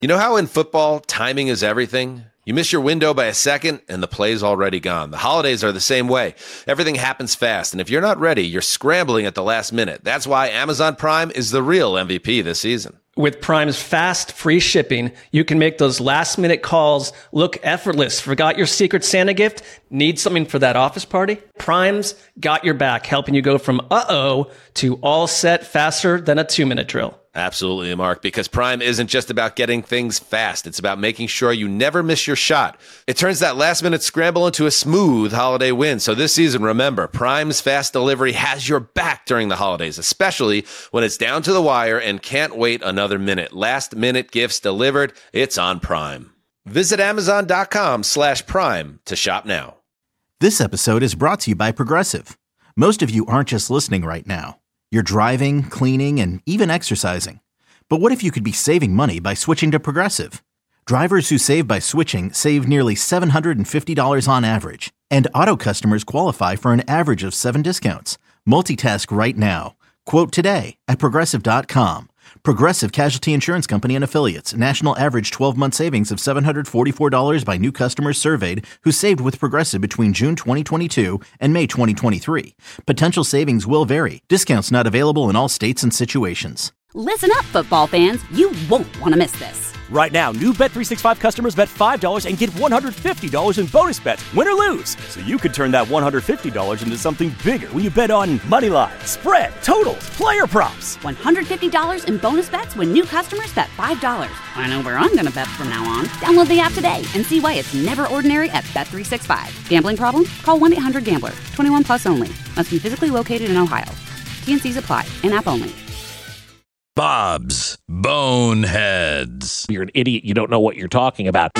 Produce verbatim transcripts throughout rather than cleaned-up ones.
You know how in football, timing is everything? You miss your window by a second, and the play's already gone. The holidays are the same way. Everything happens fast, and if you're not ready, you're scrambling at the last minute. That's why Amazon Prime is the real M V P this season. With Prime's fast, free shipping, you can make those last-minute calls look effortless. Forgot your Secret Santa gift? Need something for that office party? Prime's got your back, helping you go from uh-oh to all set faster than a two-minute drill. Absolutely, Mark, because Prime isn't just about getting things fast. It's about making sure you never miss your shot. It turns that last-minute scramble into a smooth holiday win. So this season, remember, Prime's fast delivery has your back during the holidays, especially when it's down to the wire and can't wait another minute. Last-minute gifts delivered, it's on Prime. Visit Amazon.com slash Prime to shop now. This episode is brought to you by Progressive. Most of you aren't just listening right now. You're driving, cleaning, and even exercising. But what if you could be saving money by switching to Progressive? Drivers who save by switching save nearly seven hundred fifty dollars on average. And auto customers qualify for an average of seven discounts. Multitask right now. Quote today at Progressive dot com. Progressive Casualty Insurance Company and Affiliates. National average twelve-month savings of seven hundred forty-four dollars by new customers surveyed who saved with Progressive between June twenty twenty-two and May twenty twenty-three. Potential savings will vary. Discounts not available in all states and situations. Listen up, football fans. You won't want to miss this. Right now, new Bet three sixty-five customers bet five dollars and get one hundred fifty dollars in bonus bets, win or lose. So you could turn that one hundred fifty dollars into something bigger when you bet on money line, spread, totals, player props. one hundred fifty dollars in bonus bets when new customers bet five dollars. I know where I'm going to bet from now on. Download the app today and see why it's never ordinary at Bet three sixty-five. Gambling problem? Call one eight hundred gambler. twenty-one plus only. Must be physically located in Ohio. T and C's apply. In-app only. Bob's Boneheads. You're an idiot. You don't know what you're talking about.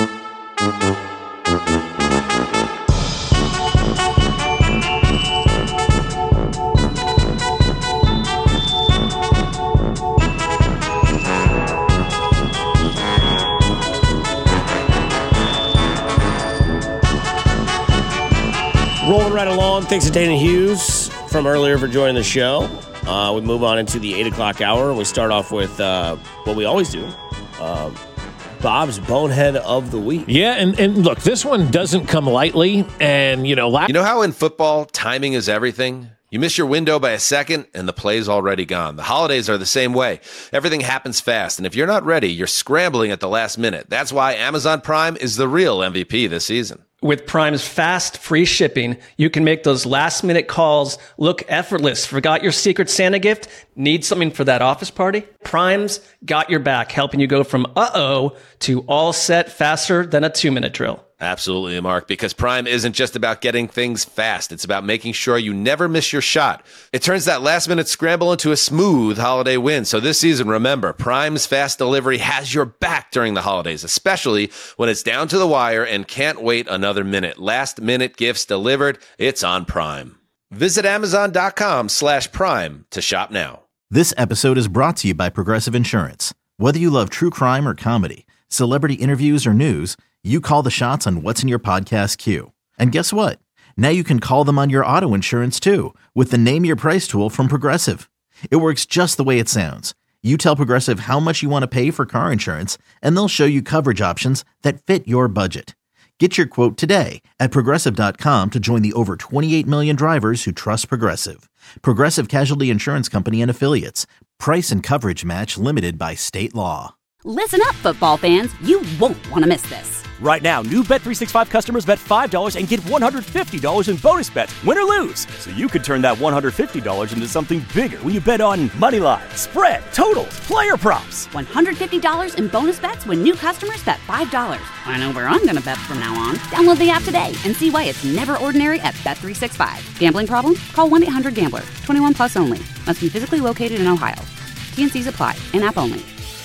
Rolling right along. Thanks to Dana Hughes from earlier for joining the show. Uh, we move on into the eight o'clock hour. We start off with uh, what we always do, uh, Bob's Bonehead of the Week. Yeah, and, and look, this one doesn't come lightly. And, you know, la- You know how in football, timing is everything? You miss your window by a second, and the play's already gone. The holidays are the same way. Everything happens fast, and if you're not ready, you're scrambling at the last minute. That's why Amazon Prime is the real M V P this season. With Prime's fast, free shipping, you can make those last-minute calls look effortless. Forgot your Secret Santa gift? Need something for that office party? Prime's got your back, helping you go from uh-oh to all set faster than a two-minute drill. Absolutely, Mark, because Prime isn't just about getting things fast. It's about making sure you never miss your shot. It turns that last-minute scramble into a smooth holiday win. So this season, remember, Prime's fast delivery has your back during the holidays, especially when it's down to the wire and can't wait another minute. Last-minute gifts delivered, it's on Prime. Visit Amazon.com slash Prime to shop now. This episode is brought to you by Progressive Insurance. Whether you love true crime or comedy, celebrity interviews or news, you call the shots on what's in your podcast queue. And guess what? Now you can call them on your auto insurance too with the Name Your Price tool from Progressive. It works just the way it sounds. You tell Progressive how much you want to pay for car insurance, and they'll show you coverage options that fit your budget. Get your quote today at Progressive dot com to join the over twenty-eight million drivers who trust Progressive. Progressive Casualty Insurance Company and Affiliates. Price and coverage match limited by state law. Listen up, football fans. You won't want to miss this. Right now, new Bet three sixty-five customers bet five dollars and get one hundred fifty dollars in bonus bets, win or lose. So you could turn that one hundred fifty dollars into something bigger when you bet on money line, spread, totals, player props. one hundred fifty dollars in bonus bets when new customers bet five dollars. I know where I'm going to bet from now on. Download the app today and see why it's never ordinary at Bet three sixty-five. Gambling problem? Call one eight hundred gambler. twenty-one plus only. Must be physically located in Ohio. T and C's apply. In-app only.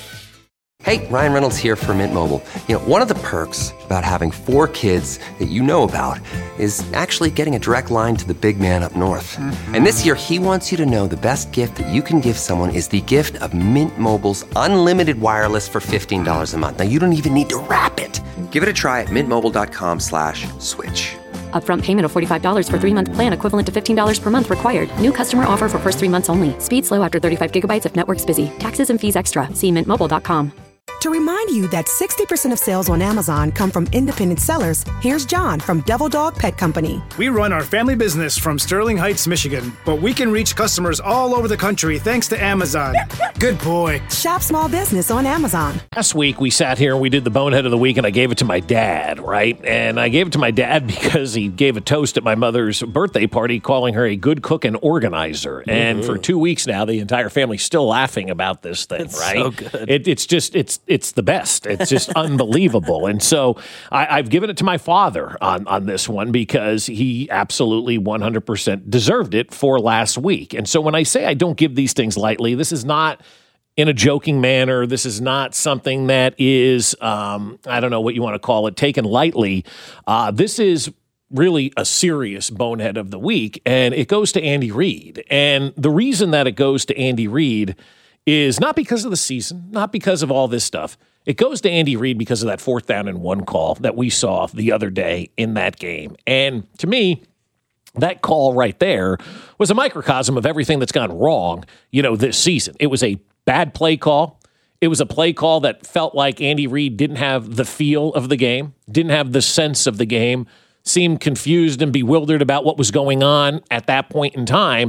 Hey, Ryan Reynolds here for Mint Mobile. You know, one of the perks about having four kids that you know about is actually getting a direct line to the big man up north. Mm-hmm. And this year, he wants you to know the best gift that you can give someone is the gift of Mint Mobile's unlimited wireless for fifteen dollars a month. Now, you don't even need to wrap it. Give it a try at mintmobile.com slash switch. Upfront payment of forty-five dollars for three-month plan equivalent to fifteen dollars per month required. New customer offer for first three months only. Speed slow after thirty-five gigabytes if network's busy. Taxes and fees extra. See mint mobile dot com. To remind you that sixty percent of sales on Amazon come from independent sellers, here's John from Devil Dog Pet Company. We run our family business from Sterling Heights, Michigan, but we can reach customers all over the country thanks to Amazon. Good boy. Shop small business on Amazon. Last week, we sat here and we did the Bonehead of the Week, and I gave it to my dad, right? And I gave it to my dad because he gave a toast at my mother's birthday party, calling her a good cook and organizer. Mm-hmm. And for two weeks now, the entire family's still laughing about this thing, it's right? So good. It, it's just, it's it's the best. It's just unbelievable. And so I, I've given it to my father on, on this one because he absolutely one hundred percent deserved it for last week. And so when I say I don't give these things lightly, this is not in a joking manner. This is not something that is, um, I don't know what you want to call it, taken lightly. Uh, this is really a serious Bonehead of the Week, and it goes to Andy Reid. And the reason that it goes to Andy Reid is not because of the season, not because of all this stuff. It goes to Andy Reid because of that fourth down and one call that we saw the other day in that game. And to me, that call right there was a microcosm of everything that's gone wrong, you know, this season. It was a bad play call. It was a play call that felt like Andy Reid didn't have the feel of the game, didn't have the sense of the game, seemed confused and bewildered about what was going on at that point in time.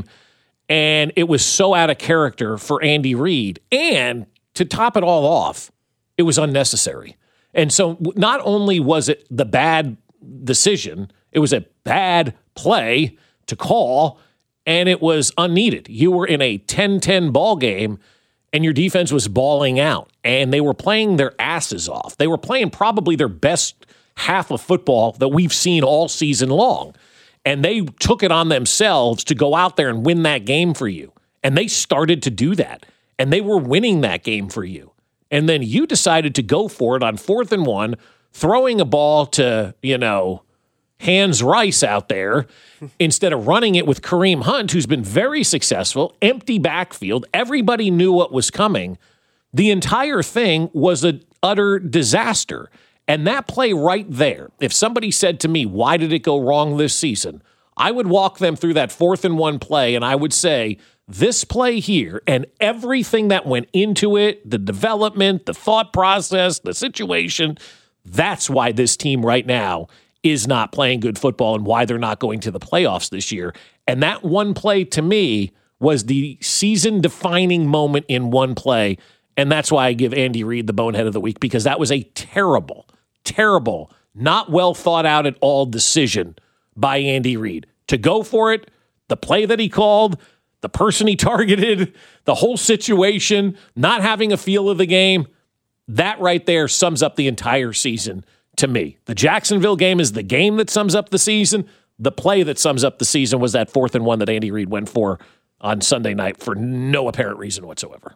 And it was so out of character for Andy Reid. And to top it all off, it was unnecessary. And so not only was it the bad decision, it was a bad play to call, and it was unneeded. You were in a ten ten ball game, and your defense was balling out, and they were playing their asses off. They were playing probably their best half of football that we've seen all season long. And they took it on themselves to go out there and win that game for you. And they started to do that. And they were winning that game for you. And then you decided to go for it on fourth and one, throwing a ball to, you know, Hans Rice out there instead of running it with Kareem Hunt, who's been very successful, empty backfield. Everybody knew what was coming. The entire thing was an utter disaster. And that play right there, if somebody said to me, why did it go wrong this season? I would walk them through that fourth and one play, and I would say, this play here and everything that went into it, the development, the thought process, the situation, that's why this team right now is not playing good football and why they're not going to the playoffs this year. And that one play, to me, was the season-defining moment in one play, and that's why I give Andy Reid the Bonehead of the Week, because that was a terrible, terrible, not well thought out at all decision by Andy Reid. To go for it, the play that he called, the person he targeted, the whole situation, not having a feel of the game, that right there sums up the entire season to me. The Jacksonville game is the game that sums up the season. The play that sums up the season was that fourth and one that Andy Reid went for on Sunday night for no apparent reason whatsoever.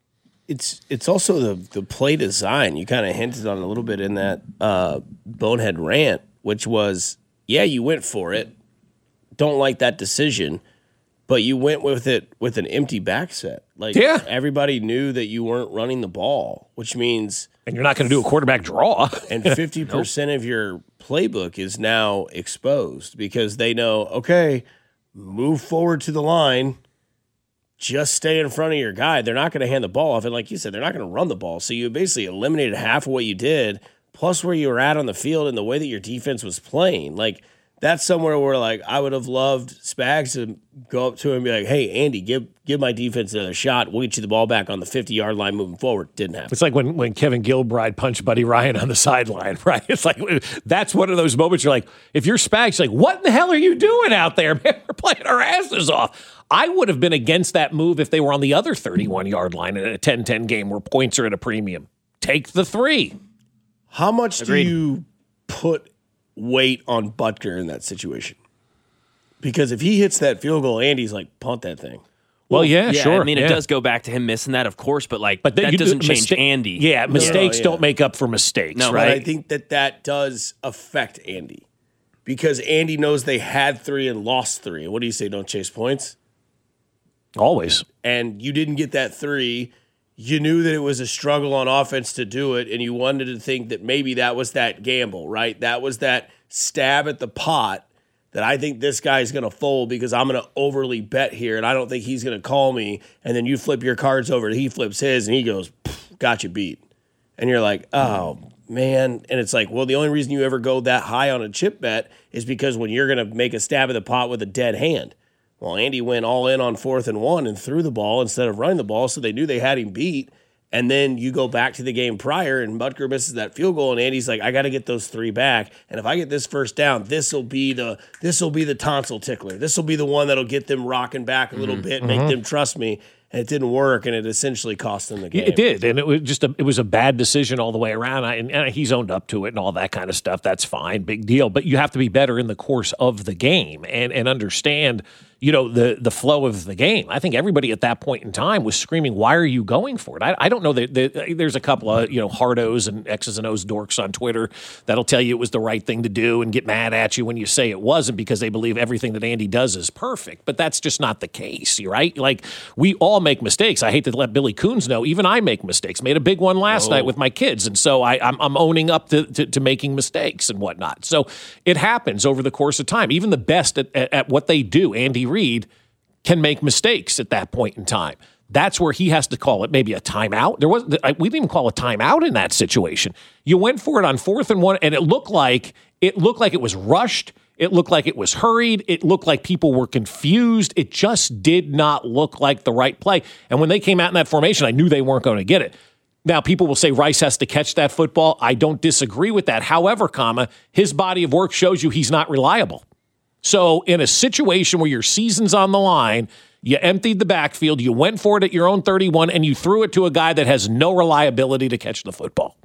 It's it's also the, the play design. You kind of hinted on a little bit in that uh, Bonehead rant, which was, yeah, you went for it. Don't like that decision, but you went with it with an empty back set. Like, yeah. Everybody knew that you weren't running the ball, which means... And you're not going to do a quarterback draw. And fifty percent nope. of your playbook is now exposed because they know, okay, move forward to the line, just stay in front of your guy. They're not going to hand the ball off. And like you said, they're not going to run the ball. So you basically eliminated half of what you did, plus where you were at on the field and the way that your defense was playing. Like, that's somewhere where, like, I would have loved Spags to go up to him and be like, hey, Andy, give give my defense another shot. We'll get you the ball back on the fifty-yard line moving forward. Didn't happen. It's like when, when Kevin Gilbride punched Buddy Ryan on the sideline, right? It's like, that's one of those moments you're like, if you're Spags, you're like, what in the hell are you doing out there, man? We're playing our asses off. I would have been against that move if they were on the other thirty-one-yard line in a ten ten game where points are at a premium. Take the three. How much Agreed. do you put weight on Butker in that situation? Because if he hits that field goal, Andy's like, punt that thing. Well, yeah, yeah sure. I mean, yeah. it does go back to him missing that, of course, but like, but that you doesn't do, change mista- Andy. Yeah, mistakes no, yeah. don't make up for mistakes, no, right? But I think that that does affect Andy because Andy knows they had three and lost three. And what do you say? Don't chase points? Always. And you didn't get that three. You knew that it was a struggle on offense to do it, and you wanted to think that maybe that was that gamble, right? That was that stab at the pot that I think this guy's going to fold because I'm going to overly bet here, and I don't think he's going to call me. And then you flip your cards over, and he flips his, and he goes, got you beat. and you're like, oh, man. And it's like, well, the only reason you ever go that high on a chip bet is because when you're going to make a stab at the pot with a dead hand. Well, Andy went all in on fourth and one and threw the ball instead of running the ball, so they knew they had him beat. And then you go back to the game prior, and Butker misses that field goal, and Andy's like, I got to get those three back. And if I get this first down, this will be the this will be the tonsil tickler. This will be the one that'll get them rocking back a little mm-hmm. bit, make mm-hmm. them trust me. And it didn't work, and it essentially cost them the game. It did, and it was just a, it was a bad decision all the way around. I, and, and he's owned up to it and all that kind of stuff. That's fine, big deal. But you have to be better in the course of the game and and understand, you know, the the flow of the game. I think everybody at that point in time was screaming, "Why are you going for it?" I, I don't know that, that there's a couple of you know hardos and X's and O's dorks on Twitter that'll tell you it was the right thing to do and get mad at you when you say it wasn't because they believe everything that Andy does is perfect. But that's just not the case, right? Like we all make mistakes. I hate to let Billy Coons know. Even I make mistakes. Made a big one last oh. night with my kids, and so I, I'm, I'm owning up to, to, to making mistakes and whatnot. So it happens over the course of time. Even the best at, at, at what they do, Andy Reid, can make mistakes at that point in time. That's where he has to call it maybe a timeout. There was we didn't even call a timeout in that situation. You went for it on fourth and one, and it looked like it looked like it was rushed. It looked like it was hurried. It looked like people were confused. It just did not look like the right play. And when they came out in that formation, I knew they weren't going to get it. Now, people will say Rice has to catch that football. I don't disagree with that. However, comma, his body of work shows you he's not reliable. So in a situation where your season's on the line, you emptied the backfield, you went for it at your own thirty-one, and you threw it to a guy that has no reliability to catch the football.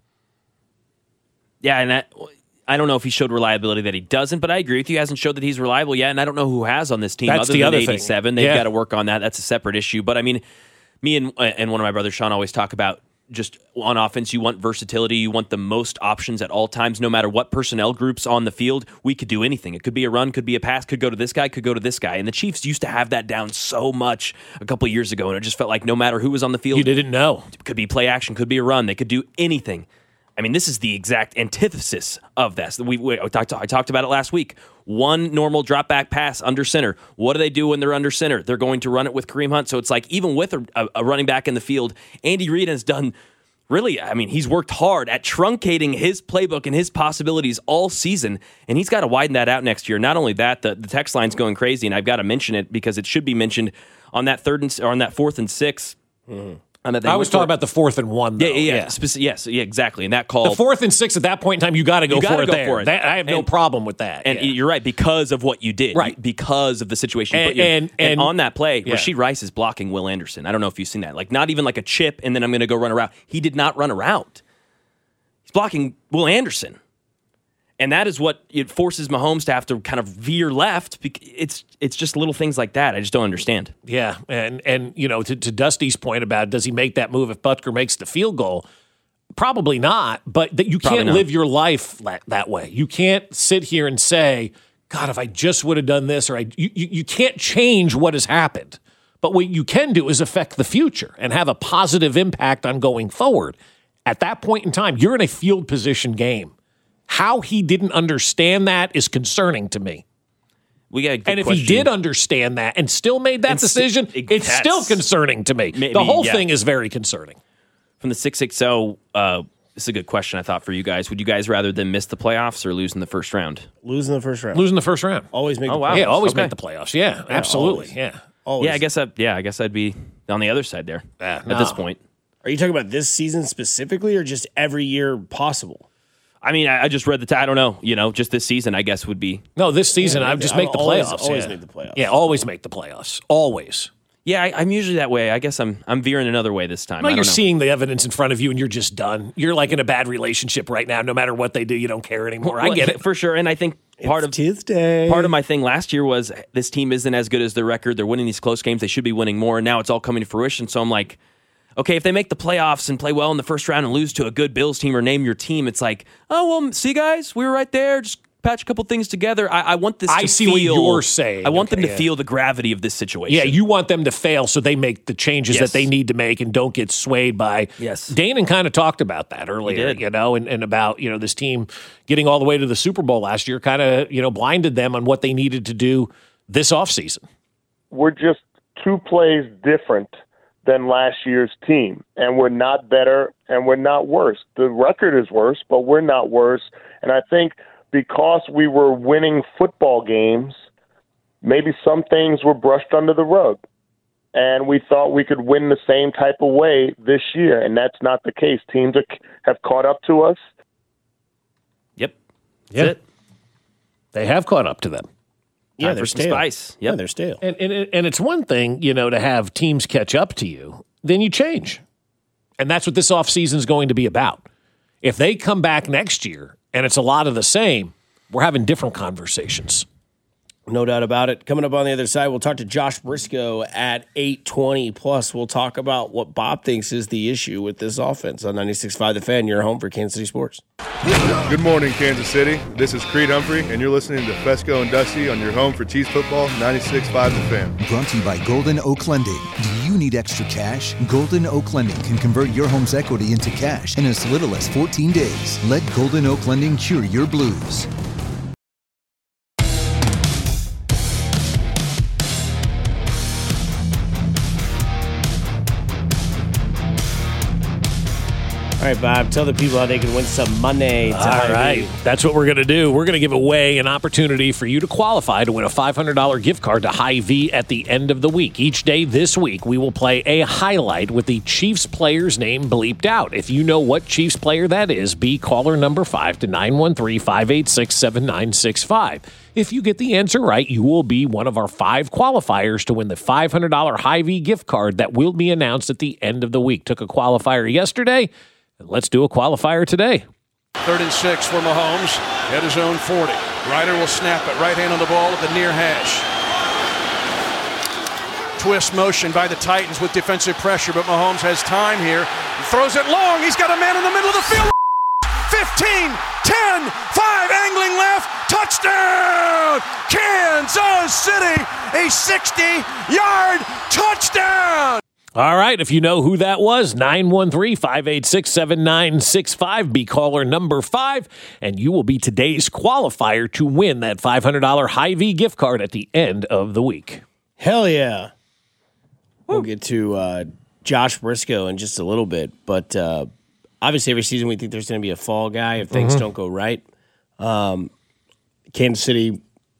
Yeah, and that, I don't know if he showed reliability that he doesn't, but I agree with you. He hasn't showed that he's reliable yet, and I don't know who has on this team That's other the than other eighty-seven. Thing. They've Yeah. got to work on that. That's a separate issue. But, I mean, me and and one of my brothers, Sean, always talk about just on offense, you want versatility. You want the most options at all times, no matter what personnel groups on the field. We could do anything. It could be a run, could be a pass, could go to this guy, could go to this guy. And the Chiefs used to have that down so much a couple of years ago, and it just felt like no matter who was on the field, you didn't know. It could be play action, could be a run. They could do anything. I mean, this is the exact antithesis of this. We, we I, talked, I talked about it last week. One normal drop back pass under center. What do they do when they're under center? They're going to run it with Kareem Hunt. So it's like even with a, a running back in the field, Andy Reid has done really, I mean, he's worked hard at truncating his playbook and his possibilities all season, and he's got to widen that out next year. Not only that, the, the text line's going crazy, and I've got to mention it because it should be mentioned on that third and or on that fourth and six. Mm-hmm. And I was talking about the fourth and one, though. Yeah, yeah, yeah. Speci- yes, yeah, exactly. And that call, the fourth and six at that point in time, you got to go, for, it go there. for it. That, I have and, no problem with that. And yeah. you're right, because of what you did, right? Because of the situation you and, put you in. And, and, and on that play, yeah. Rashee Rice is blocking Will Anderson. I don't know if you've seen that. Like not even like a chip, and then I'm going to go run around. He did not run around. He's blocking Will Anderson. And that is what it forces Mahomes to have to kind of veer left. It's it's just little things like that. I just don't understand. Yeah, and and you know, to, to Dusty's point about does he make that move if Butker makes the field goal? Probably not. But that you can't live your life that way. You can't sit here and say, "God, if I just would have done this," or I. You, you, you can't change what has happened. But what you can do is affect the future and have a positive impact on going forward. At that point in time, you're in a field position game. How he didn't understand that is concerning to me. We got a good and if question. he did understand that and still made that it's, decision, it, it's still concerning to me. Maybe, the whole yeah. thing is very concerning. From the six six zero, uh, this is a good question, I thought, for you guys. Would you guys rather than miss the playoffs or lose in the first round? Losing the first round. Losing the first round. Always make oh, the wow. playoffs. Yeah, always okay. make the playoffs. Yeah, yeah absolutely. Always. Yeah. Always. Yeah, I guess I, yeah, I guess I'd be on the other side there uh, at no. this point. Are you talking about this season specifically or just every year possible? I mean, I, I just read the. T- I don't know. You know, just this season, I guess would be. No, this season, yeah, I would just make the always, playoffs. Always yeah. make the playoffs. Yeah, always make the playoffs. Always. Yeah, I, I'm usually that way. I guess I'm I'm veering another way this time. Well, I you're don't know. seeing the evidence in front of you, and you're just done. You're like in a bad relationship right now. No matter what they do, you don't care anymore. Well, I get it for sure, and I think part it's of Tuesday. part of my thing last year was this team isn't as good as their record. They're winning these close games. They should be winning more, and now it's all coming to fruition. So I'm like, okay, if they make the playoffs and play well in the first round and lose to a good Bills team or name your team, it's like, oh, well, see, guys, we were right there. Just patch a couple things together. I, I want this to I see feel, what you're saying. I want okay, them to yeah. feel the gravity of this situation. Yeah, you want them to fail so they make the changes Yes. that they need to make and don't get swayed by. Yes. Danon kind of talked about that earlier, did. you know, and, and about, you know, this team getting all the way to the Super Bowl last year kind of, you know, blinded them on what they needed to do this offseason. We're just two plays different than last year's team, and we're not better and we're not worse. The record is worse, but we're not worse. And I think because we were winning football games, maybe some things were brushed under the rug, and we thought we could win the same type of way this year, and that's not the case. Teams are, have caught up to us. Yep. Yep. It. They have caught up to them. Yeah, Time they're for some stale. spice. Yeah, Yep. they're stale. And, and and it's one thing, you know, to have teams catch up to you, then you change. And that's what this offseason is going to be about. If they come back next year and it's a lot of the same, we're having different conversations. No doubt about it. Coming up on the other side, we'll talk to Josh Briscoe at eight twenty. Plus, we'll talk about what Bob thinks is the issue with this offense on ninety-six point five The Fan, your home for Kansas City sports. Good morning, Kansas City. This is Creed Humphrey, and you're listening to Fesco and Dusty on your home for Chiefs football, ninety-six point five The Fan. Brought to you by Golden Oak Lending. Do you need extra cash? Golden Oak Lending can convert your home's equity into cash in as little as fourteen days. Let Golden Oak Lending cure your blues. All right, Bob, tell the people how they can win some money. All right. That's what we're going to do. We're going to give away an opportunity for you to qualify to win a five hundred dollars gift card to Hy-Vee at the end of the week. Each day this week, we will play a highlight with the Chiefs player's name bleeped out. If you know what Chiefs player that is, be caller number five to nine one three, five eight six, seven nine six five. If you get the answer right, you will be one of our five qualifiers to win the five hundred dollars Hy-Vee gift card that will be announced at the end of the week. Took a qualifier yesterday. Let's do a qualifier today. Third and six for Mahomes at his own forty. Ryder will snap it. Right hand on the ball at the near hash. Twist motion by the Titans with defensive pressure, but Mahomes has time here. He throws it long. He's got a man in the middle of the field. fifteen, ten, five, angling left. Touchdown! Kansas City, a sixty-yard touchdown! All right, if you know who that was, nine one three, five eight six, seven nine six five, be caller number five, and you will be today's qualifier to win that five hundred dollars Hy-Vee gift card at the end of the week. Hell yeah. We'll get to uh, Josh Briscoe in just a little bit, but uh, obviously every season we think there's going to be a fall guy if things Mhm. don't go right. Um, Kansas City,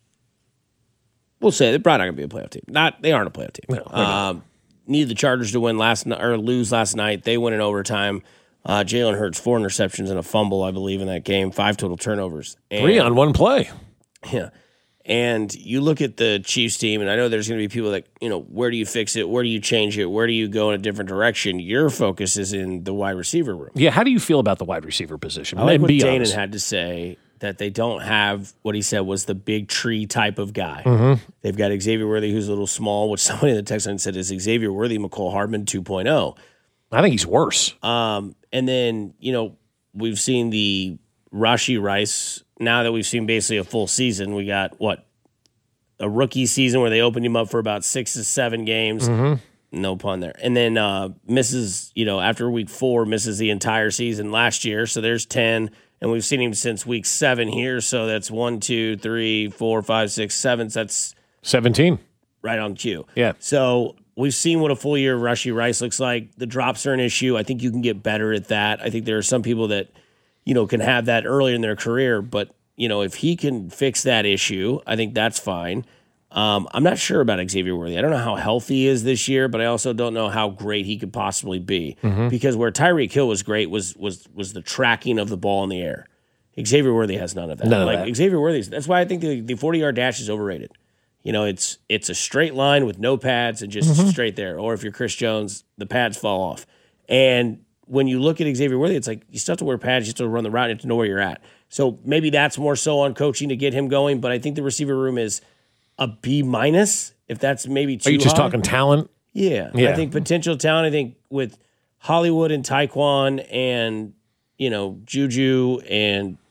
we'll say they're probably not going to be a playoff team. Not, they aren't a playoff team. No, they're not. um, Needed the Chargers to win last night or lose last night. They win in overtime. Uh, Jalen Hurts four interceptions and a fumble, I believe, in that game. Five total turnovers. And, Three on one play. Yeah, and you look at the Chiefs team, and I know there's going to be people that you know, where do you fix it? Where do you change it? Where do you go in a different direction? Your focus is in the wide receiver room. Yeah, how do you feel about the wide receiver position? I like And what be Danon honest. had to say, that they don't have what he said was the big tree type of guy. Mhm. They've got Xavier Worthy, who's a little small, which somebody in the text line said is Xavier Worthy, McCole Hardman two point oh. I think he's worse. Um, and then, you know, we've seen the Rashee Rice. Now that we've seen basically a full season, we got, what, a rookie season where they opened him up for about six to seven games. Mhm. No pun there. And then uh, misses, you know, after week four, misses the entire season last year. So there's ten. And we've seen him since week seven here. So that's one, two, three, four, five, six, seven. So that's seventeen. Right on cue. Yeah. So we've seen what a full year of Rashee Rice looks like. The drops are an issue. I think you can get better at that. I think there are some people that, you know, can have that earlier in their career. But, you know, if he can fix that issue, I think that's fine. Um, I'm not sure about Xavier Worthy. I don't know how healthy he is this year, but I also don't know how great he could possibly be. Mhm. Because where Tyreek Hill was great was was was the tracking of the ball in the air. Xavier Worthy has none of that. None of like that. Xavier Worthy, that's why I think the, the forty-yard dash is overrated. You know, it's it's a straight line with no pads and just Mhm. straight there. Or if you're Chris Jones, the pads fall off. And when you look at Xavier Worthy, it's like you still have to wear pads, you still have to run the route, you have to know where you're at. So maybe that's more so on coaching to get him going. But I think the receiver room is a B minus, if that's maybe too Are you just high. talking talent? Yeah. Yeah. I think potential talent, I think with Hollywood and Taekwon and, you know, Juju and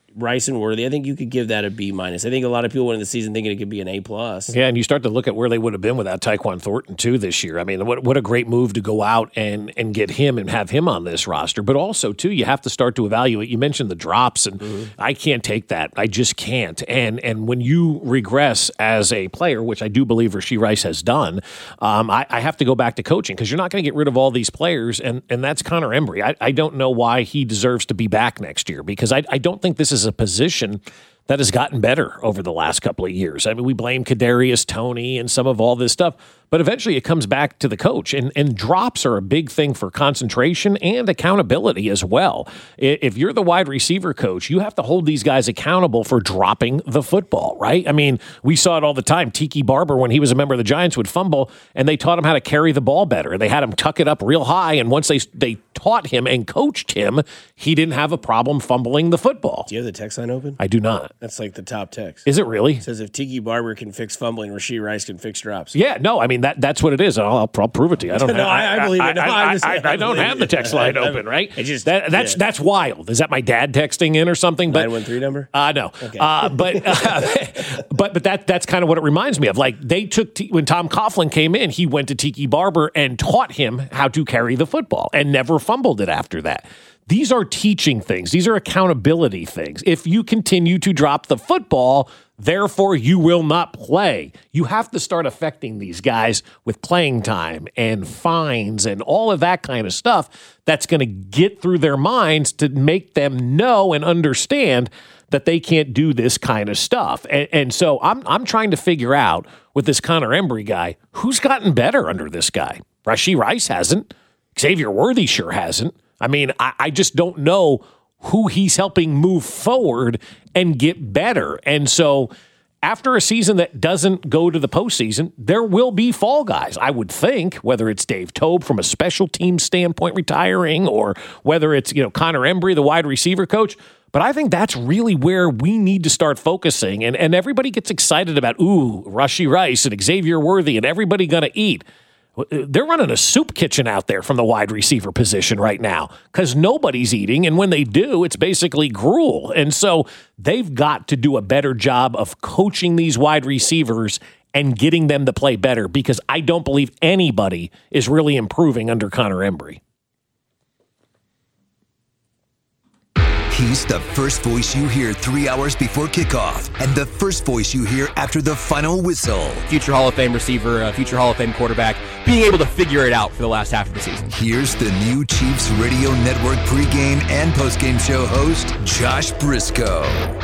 Rice and Worthy, I think you could give that a B minus. I think a lot of people went into the season thinking it could be an A plus. Yeah, and you start to look at where they would have been without Tyquan Thornton too this year. I mean, what what a great move to go out and and get him and have him on this roster. But also too, you have to start to evaluate. You mentioned the drops, and mm-hmm. I can't take that. I just can't. And and when you regress as a player, which I do believe Rashee Rice has done, um, I, I have to go back to coaching because you're not going to get rid of all these players, and and that's Connor Embry. I, I don't know why he deserves to be back next year because I I don't think this is a position that has gotten better over the last couple of years. I mean, we blame Kadarius Toney and some of all this stuff, but eventually it comes back to the coach, and, and drops are a big thing for concentration and accountability as well. If you're the wide receiver coach, you have to hold these guys accountable for dropping the football, right? I mean, we saw it all the time. Tiki Barber, when he was a member of the Giants, would fumble, and they taught him how to carry the ball better. They had him tuck it up real high, and once they they taught him and coached him, he didn't have a problem fumbling the football. Do you have the text line open? I do not. That's like the top text. Is it really? It says if Tiki Barber can fix fumbling, Rashee Rice can fix drops. Yeah, no, I mean, that that's what it is. I'll, I'll, I'll prove it to you. I don't. no, have, I, I believe it. No, I, I, just, I, I, I don't have the text line open, right? It just that, that's yeah. that's wild. Is that my dad texting in or something? But nine one three number? Uh, no. Okay. Uh, but uh, but but that that's kind of what it reminds me of. Like they took T- when Tom Coughlin came in, he went to Tiki Barber and taught him how to carry the football and never fumbled it after that. These are teaching things. These are accountability things. If you continue to drop the football, therefore you will not play. You have to start affecting these guys with playing time and fines and all of that kind of stuff that's going to get through their minds to make them know and understand that they can't do this kind of stuff. And, and so I'm I'm trying to figure out with this Connor Embry guy, who's gotten better under this guy? Rashee Rice hasn't. Xavier Worthy sure hasn't. I mean, I, I just don't know who he's helping move forward and get better. And so after a season that doesn't go to the postseason, there will be fall guys, I would think, whether it's Dave Toub from a special team standpoint retiring or whether it's, you know, Connor Embry, the wide receiver coach. But I think that's really where we need to start focusing. And, and everybody gets excited about, ooh, Rashee Rice and Xavier Worthy and everybody going to eat. They're running a soup kitchen out there from the wide receiver position right now because nobody's eating. And when they do, it's basically gruel. And so they've got to do a better job of coaching these wide receivers and getting them to play better because I don't believe anybody is really improving under Connor Embry. He's the first voice you hear three hours before kickoff and the first voice you hear after the final whistle. Future Hall of Fame receiver, uh, future Hall of Fame quarterback, being able to figure it out for the last half of the season. Here's the new Chiefs Radio Network pregame and postgame show host, Josh Briscoe.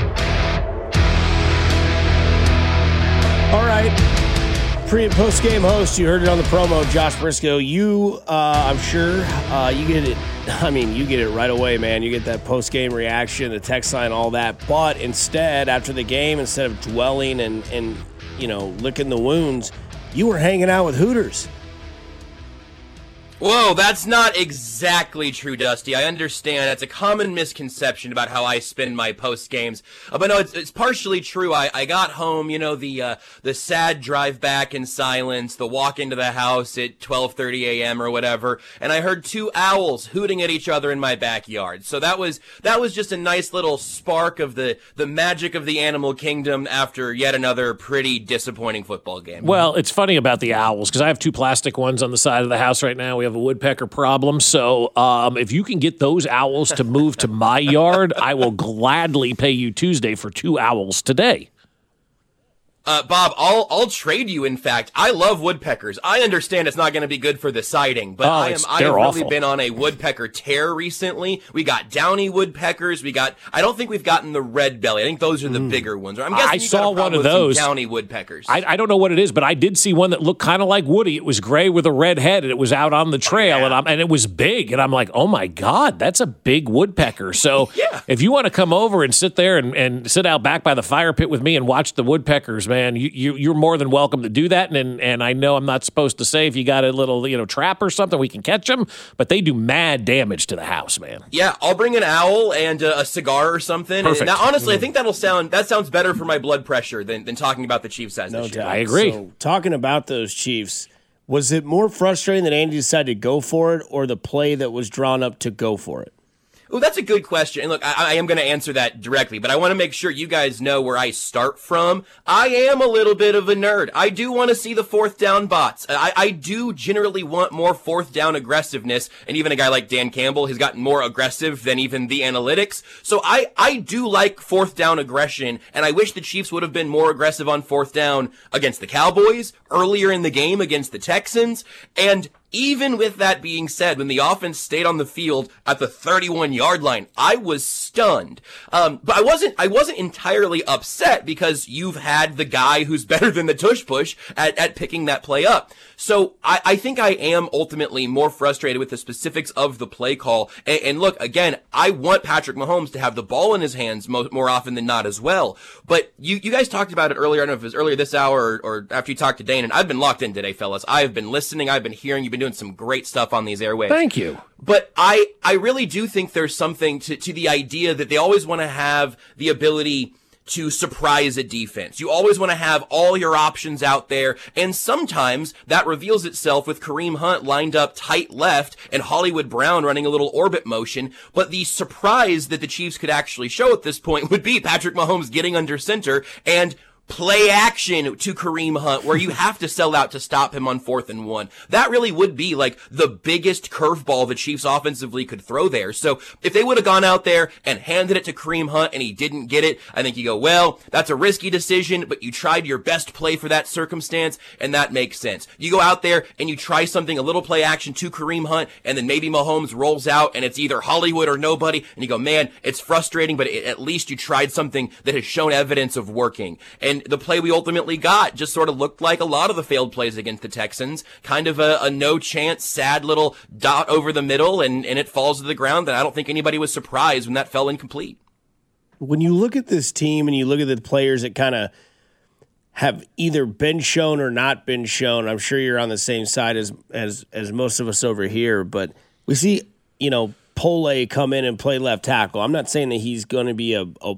All right. Pre and post game host, you heard it on the promo, Josh Briscoe. You, uh, I'm sure, uh, you get it. I mean, you get it right away, man. You get that post game reaction, the text line, all that. But instead, after the game, instead of dwelling and and you know licking the wounds, you were hanging out with Hooters. Whoa, that's not exactly true, Dusty. I understand. That's a common misconception about how I spend my post games. Uh, but no, it's, it's partially true. I, I got home, you know, the uh, the sad drive back in silence, the walk into the house at twelve thirty a.m. or whatever, and I heard two owls hooting at each other in my backyard. So that was that was just a nice little spark of the, the magic of the animal kingdom after yet another pretty disappointing football game. Well, it's funny about the owls because I have two plastic ones on the side of the house right now. We have a woodpecker problem. So um, if you can get those owls to move to my yard, I will gladly pay you Tuesday for two owls today. Uh, Bob, I'll I'll trade you. In fact, I love woodpeckers. I understand it's not going to be good for the sighting, but oh, I am I have awful. really been on a woodpecker tear recently. We got downy woodpeckers. We got. I don't think we've gotten the red belly. I think those are the mm. bigger ones. I'm guessing I you saw got a one of with those some downy woodpeckers. I, I don't know what it is, but I did see one that looked kind of like Woody. It was gray with a red head, and it was out on the trail, oh, yeah. and I'm, and it was big, and I'm like, oh my god, that's a big woodpecker. So yeah. if you want to come over and sit there and, and sit out back by the fire pit with me and watch the woodpeckers, man, you, you you're more than welcome to do that. And and I know I'm not supposed to say if you got a little, you know, trap or something, we can catch them, but they do mad damage to the house, man. Yeah, I'll bring an owl and uh, a cigar or something. Perfect. Now, honestly, Mm. I think that'll sound that sounds better for my blood pressure than, than talking about the Chiefs as No this year. doubt. I agree. So, talking about those Chiefs, was it more frustrating that Andy decided to go for it or the play that was drawn up to go for it? Oh, that's a good question. And look, I, I am going to answer that directly, but I want to make sure you guys know where I start from. I am a little bit of a nerd. I do want to see the fourth down bots. I, I do generally want more fourth down aggressiveness, and even a guy like Dan Campbell has gotten more aggressive than even the analytics. So I, I do like fourth down aggression, and I wish the Chiefs would have been more aggressive on fourth down against the Cowboys, earlier in the game against the Texans, and even with that being said, when the offense stayed on the field at the thirty-one yard line, I was stunned. Um, but I wasn't, I wasn't entirely upset because you've had the guy who's better than the tush push at, at picking that play up. So I, I think I am ultimately more frustrated with the specifics of the play call. And, and look, again, I want Patrick Mahomes to have the ball in his hands mo- more often than not as well. But you, you guys talked about it earlier. I don't know if it was earlier this hour or, or after you talked to Dane, and I've been locked in today, fellas. I've been listening. I've been hearing. You've been doing some great stuff on these airwaves. Thank you. But I, I really do think there's something to, to the idea that they always want to have the ability to surprise a defense. You always want to have all your options out there, and sometimes that reveals itself with Kareem Hunt lined up tight left and Hollywood Brown running a little orbit motion. But the surprise that the Chiefs could actually show at this point would be Patrick Mahomes getting under center and play action to Kareem Hunt, where you have to sell out to stop him on fourth and one. That really would be like the biggest curveball the Chiefs offensively could throw there. So if they would have gone out there and handed it to Kareem Hunt and he didn't get it, I think you go, well, that's a risky decision, but you tried your best play for that circumstance, and that makes sense. You go out there and you try something, a little play action to Kareem Hunt, and then maybe Mahomes rolls out and it's either Hollywood or nobody, and you go, man, it's frustrating, but it, at least you tried something that has shown evidence of working. And the play we ultimately got just sort of looked like a lot of the failed plays against the Texans, kind of a, a no chance, sad little dot over the middle, and, and it falls to the ground. And I don't think anybody was surprised when that fell incomplete. When you look at this team and you look at the players that kind of have either been shown or not been shown, I'm sure you're on the same side as as as most of us over here, but we see, you know, Pole come in and play left tackle. I'm not saying that he's going to be a, a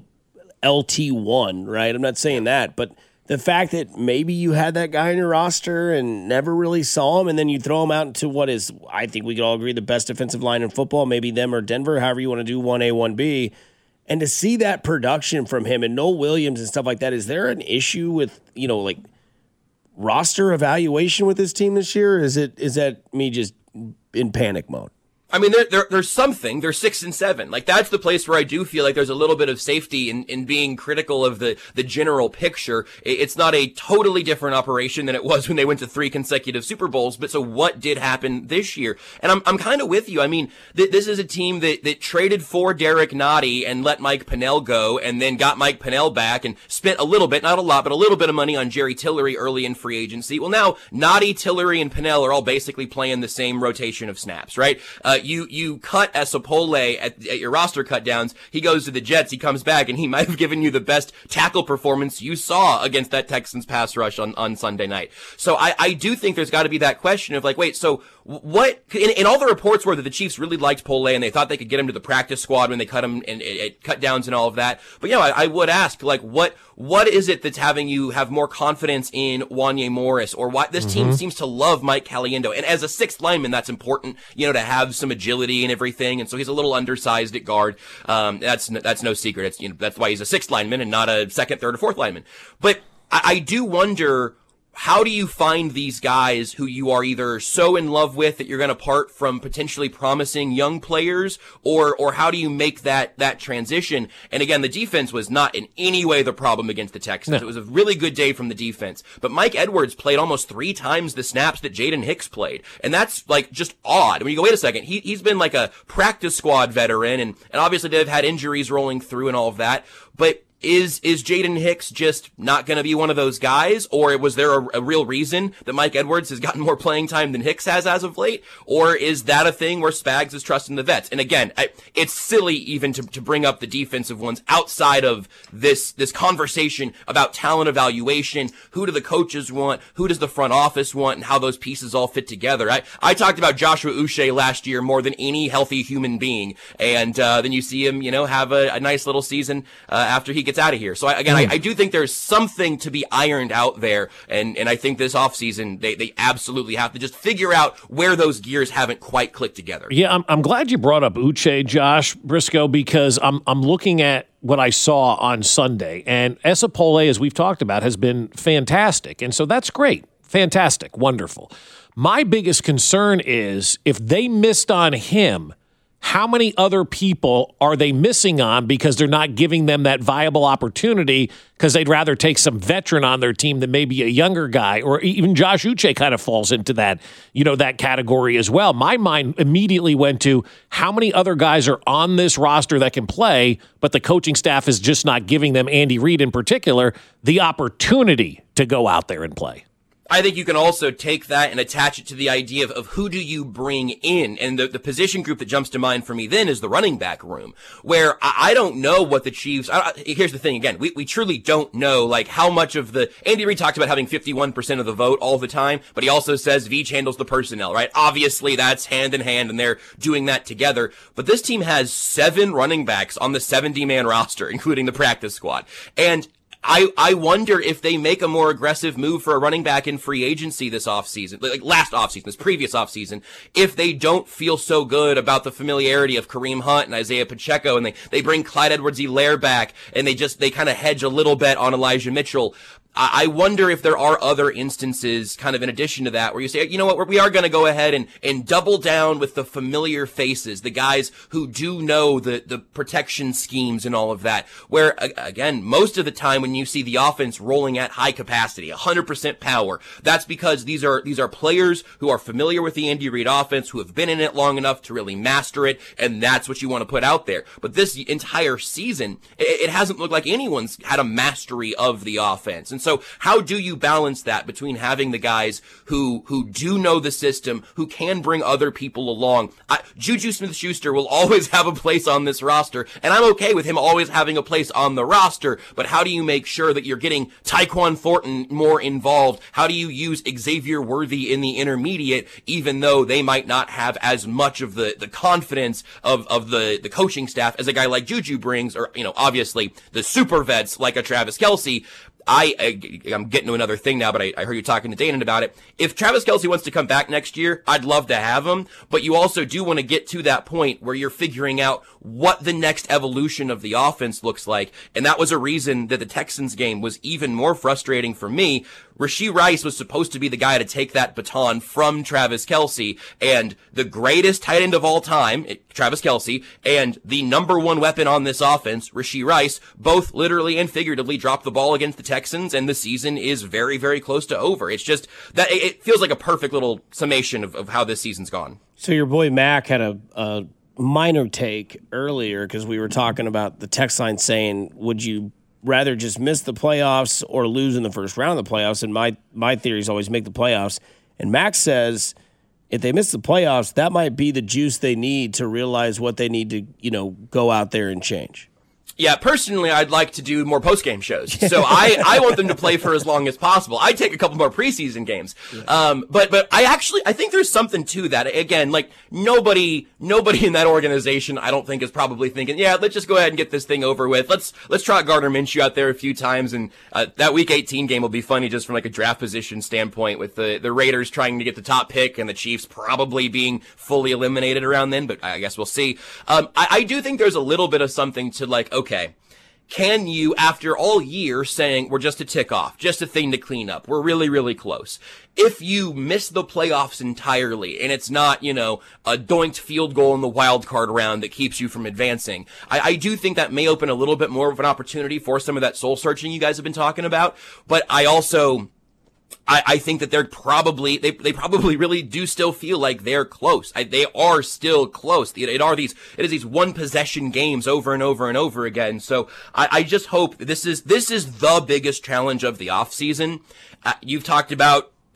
L T one, right? I'm not saying that, but the fact that maybe you had that guy on your roster and never really saw him, and then you throw him out into what is, I think we could all agree, the best defensive line in football, maybe them or Denver, however you want to do one A, one B, and to see that production from him and Noel Williams and stuff like that, is there an issue with, you know, like roster evaluation with this team this year? Or is it is that me just in panic mode? I mean, there, there, there's something. They're six and seven. Like, that's the place where I do feel like there's a little bit of safety in, in being critical of the, the general picture. It's not a totally different operation than it was when they went to three consecutive Super Bowls. But so what did happen this year? And I'm, I'm kind of with you. I mean, th- this is a team that, that traded for Derek Nottie and let Mike Pennell go, and then got Mike Pennell back and spent a little bit, not a lot, but a little bit of money on Jerry Tillery early in free agency. Well, now Nottie, Tillery, and Pennell are all basically playing the same rotation of snaps, right? Uh, You you cut Esopole at, at your roster cut downs. He goes to the Jets. He comes back, and he might have given you the best tackle performance you saw against that Texans pass rush on, on Sunday night. So I, I do think there's got to be that question of like, wait, so what? In, in all the reports were that the Chiefs really liked Pole and they thought they could get him to the practice squad when they cut him and, and, and cut downs and all of that. But you know, I, I would ask, like, what what is it that's having you have more confidence in Wanya Morris, or why this team Mhm. seems to love Mike Caliendo? And as a sixth lineman, that's important, you know, to have some agility and everything. And so he's a little undersized at guard. Um, that's that's no secret. It's, you know, that's why he's a sixth lineman and not a second, third, or fourth lineman. But I, I do wonder, how do you find these guys who you are either so in love with that you're going to part from potentially promising young players, or or how do you make that that transition? And again, the defense was not in any way the problem against the Texans. No. It was a really good day from the defense. But Mike Edwards played almost three times the snaps that Jaden Hicks played. And that's like just odd. When you go, wait a second, he, he's been like a practice squad veteran, and, and obviously they've had injuries rolling through and all of that. But Is is Jaden Hicks just not going to be one of those guys, or was there a, a real reason that Mike Edwards has gotten more playing time than Hicks has as of late, or is that a thing where Spags is trusting the vets? And again, I, it's silly even to, to bring up the defensive ones outside of this this conversation about talent evaluation. Who do the coaches want? Who does the front office want? And how those pieces all fit together. I I talked about Joshua Uche last year more than any healthy human being, and uh, then you see him, you know, have a, a nice little season uh, after he gets out of here. So I, again, mm. I, I do think there's something to be ironed out there. And, and I think this offseason, they, they absolutely have to just figure out where those gears haven't quite clicked together. Yeah, I'm, I'm glad you brought up Uche, Josh Briscoe, because I'm, I'm looking at what I saw on Sunday. And Esapole, as we've talked about, has been fantastic. And so that's great. Fantastic. Wonderful. My biggest concern is if they missed on him, how many other people are they missing on because they're not giving them that viable opportunity because they'd rather take some veteran on their team than maybe a younger guy, or even Josh Uche kind of falls into that, you know, that category as well. My mind immediately went to how many other guys are on this roster that can play, but the coaching staff is just not giving them, Andy Reid in particular, the opportunity to go out there and play. I think you can also take that and attach it to the idea of, of who do you bring in? And the, the position group that jumps to mind for me then is the running back room, where I, I don't know what the Chiefs, I, here's the thing again, we, we truly don't know like how much of the, Andy Reid talks about having fifty-one percent of the vote all the time, but he also says Veach handles the personnel, right? Obviously that's hand in hand and they're doing that together, but this team has seven running backs on the seventy man roster, including the practice squad. And I, I wonder if they make a more aggressive move for a running back in free agency this offseason, like last offseason, this previous offseason, if they don't feel so good about the familiarity of Kareem Hunt and Isaiah Pacheco, and they, they bring Clyde Edwards-Helaire back, and they just, they kind of hedge a little bit on Elijah Mitchell. I wonder if there are other instances kind of in addition to that where you say, you know what, we are going to go ahead and, and double down with the familiar faces, the guys who do know the, the protection schemes and all of that, where again, most of the time when you see the offense rolling at high capacity, one hundred percent power, that's because these are, these are players who are familiar with the Andy Reid offense, who have been in it long enough to really master it, and that's what you want to put out there. But this entire season, it, it hasn't looked like anyone's had a mastery of the offense. And so So how do you balance that between having the guys who who do know the system, who can bring other people along? I, Juju Smith-Schuster will always have a place on this roster, and I'm okay with him always having a place on the roster, but how do you make sure that you're getting Tyquan Thornton more involved? How do you use Xavier Worthy in the intermediate, even though they might not have as much of the, the confidence of, of the, the coaching staff as a guy like Juju brings, or, you know, obviously the super vets like a Travis Kelce. I, I, I'm getting to another thing now, but I, I heard you talking to Danon about it. If Travis Kelce wants to come back next year, I'd love to have him, but you also do want to get to that point where you're figuring out what the next evolution of the offense looks like. And that was a reason that the Texans game was even more frustrating for me. Rashee Rice was supposed to be the guy to take that baton from Travis Kelce, and the greatest tight end of all time, Travis Kelce, and the number one weapon on this offense, Rashee Rice, both literally and figuratively dropped the ball against the Texans, and the season is very, very close to over. It's just that it feels like a perfect little summation of, of how this season's gone. So your boy Mac had a, a minor take earlier because we were talking about the text line saying, would you rather just miss the playoffs or lose in the first round of the playoffs? And my, my theory is always make the playoffs. And Max says if they miss the playoffs, that might be the juice they need to realize what they need to, you know, go out there and change. Yeah, personally, I'd like to do more post-game shows. So I, I want them to play for as long as possible. I'd take a couple more preseason games. Um, but, but I actually, I think there's something to that. Again, like nobody, nobody in that organization, I don't think is probably thinking, yeah, let's just go ahead and get this thing over with. Let's, let's trot Gardner Minshew out there a few times. And, uh, that week eighteen game will be funny just from like a draft position standpoint with the, the Raiders trying to get the top pick and the Chiefs probably being fully eliminated around then. But I guess we'll see. Um, I, I do think there's a little bit of something to like, okay, Okay, can you, after all year saying we're just a tick off, just a thing to clean up, we're really, really close, if you miss the playoffs entirely and it's not, you know, a doinked field goal in the wild card round that keeps you from advancing, I, I do think that may open a little bit more of an opportunity for some of that soul searching you guys have been talking about. But I also... I, I think that they're probably, they, they probably really do still feel like they're close. I, they are still close. It, it are these, it is these one possession games over and over and over again. So I, I just hope this is, this is the biggest challenge of the offseason. Uh, you've talked about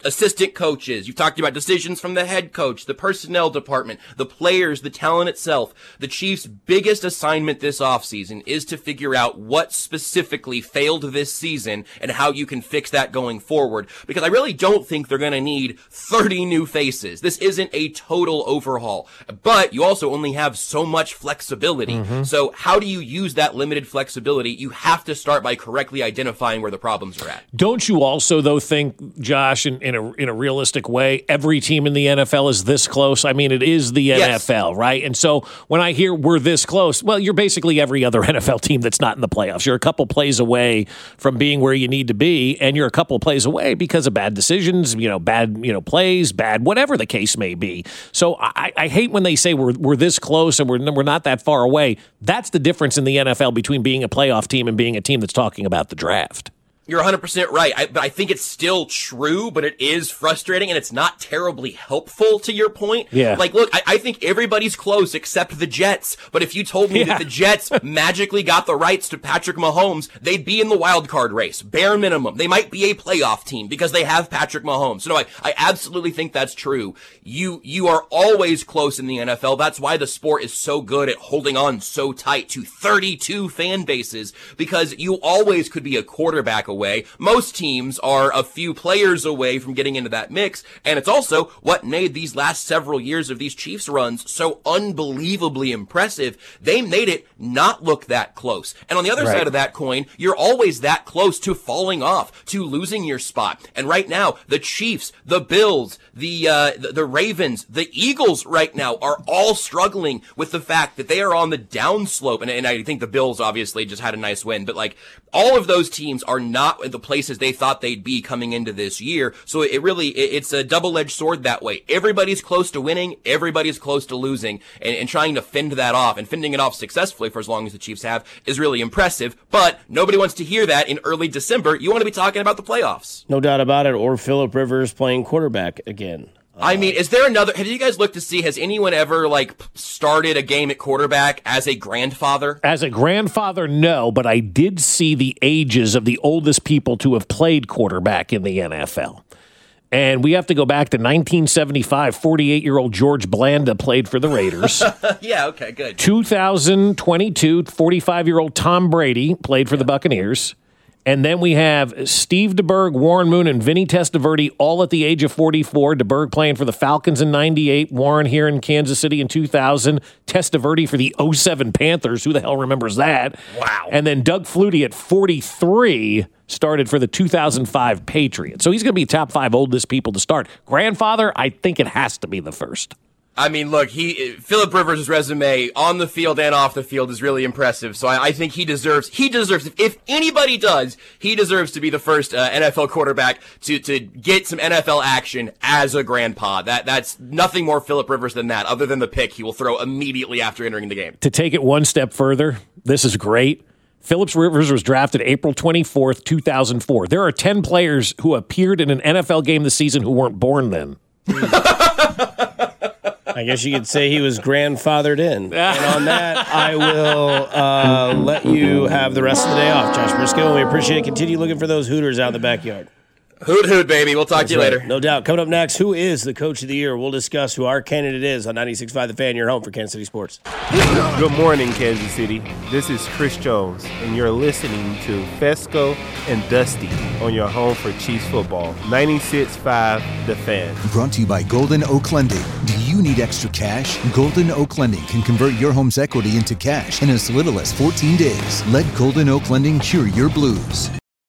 assistant coaches. You've talked about decisions from the head coach, the personnel department, the players, the talent itself. The Chiefs' biggest assignment this offseason is to figure out what specifically failed this season and how you can fix that going forward. Because I really don't think they're going to need thirty new faces. This isn't a total overhaul. But you also only have so much flexibility. Mm-hmm. So how do you use that limited flexibility? You have to start by correctly identifying where the problems are at. Don't you also, though, think, Josh, in, in, a, in a realistic way, every team in the N F L is this close? I mean, it is the N F L, yes. Right? And so when I hear we're this close, well, you're basically every other N F L team that's not in the playoffs. You're a couple plays away from being where you need to be, and you're a couple plays away because of bad decisions, you know, bad you know plays, bad whatever the case may be. So I, I hate when they say we're we're this close and we're we're not that far away. That's the difference in the N F L between being a playoff team and being a team that's talking about the draft. You're one hundred percent right, I, but I think it's still true, but it is frustrating, and it's not terribly helpful to your point. Yeah. Like, look, I, I think everybody's close except the Jets, but if you told me yeah. that the Jets magically got the rights to Patrick Mahomes, they'd be in the wild card race, bare minimum. They might be a playoff team because they have Patrick Mahomes. So no, I, I absolutely think that's true. You, you are always close in the N F L. That's why the sport is so good at holding on so tight to thirty-two fan bases, because you always could be a quarterback away. Most teams are a few players away from getting into that mix, and it's also what made these last several years of these Chiefs runs so unbelievably impressive. They made it not look that close. And on the other right. side of that coin, you're always that close to falling off, to losing your spot. And right now, the Chiefs, the Bills, the uh, the, the Ravens, the Eagles right now are all struggling with the fact that they are on the downslope. And, and I think the Bills obviously just had a nice win, but like all of those teams are not the places they thought they'd be coming into this year. So it really, it's a double-edged sword that way. Everybody's close to winning, everybody's close to losing, and, and trying to fend that off, and fending it off successfully for as long as the Chiefs have is really impressive. But nobody wants to hear that in early December. You want to be talking about the playoffs. No doubt about it, or Phillip Rivers playing quarterback again. I mean, is there another, have you guys looked to see, has anyone ever, like, started a game at quarterback as a grandfather? As a grandfather, no, but I did see the ages of the oldest people to have played quarterback in the N F L. And we have to go back to nineteen seventy-five, forty-eight-year-old George Blanda played for the Raiders. Yeah, okay, good. two thousand twenty-two, forty-five-year-old Tom Brady played for the Buccaneers. And then we have Steve DeBerg, Warren Moon, and Vinny Testaverde all at the age of forty-four. DeBerg playing for the Falcons in ninety-eight. Warren here in Kansas City in two thousand. Testaverde for the oh seven Panthers. Who the hell remembers that? Wow. And then Doug Flutie at forty-three started for the two thousand five Patriots. So he's going to be top five oldest people to start. Grandfather, I think it has to be the first. I mean, look, he Phillip Rivers' resume on the field and off the field is really impressive. So I, I think he deserves, he deserves, if anybody does, he deserves to be the first uh, N F L quarterback to to get some N F L action as a grandpa. That That's nothing more Phillip Rivers than that, other than the pick he will throw immediately after entering the game. To take it one step further, this is great. Phillip Rivers was drafted April twenty-fourth, two thousand four. There are ten players who appeared in an N F L game this season who weren't born then. I guess you could say he was grandfathered in. And on that, I will uh, let you have the rest of the day off, Josh Briscoe. And we appreciate it. Continue looking for those Hooters out in the backyard. Hoot, hoot, baby. We'll talk That's to you right. later. No doubt. Coming up next, who is the coach of the year? We'll discuss who our candidate is on ninety-six point five The Fan, your home for Kansas City Sports. Good morning, Kansas City. This is Chris Jones, and you're listening to Fesco and Dusty on your home for Chiefs football. ninety-six point five The Fan. Brought to you by Golden Oak Lending. Do you need extra cash? Golden Oak Lending can convert your home's equity into cash in as little as fourteen days. Let Golden Oak Lending cure your blues.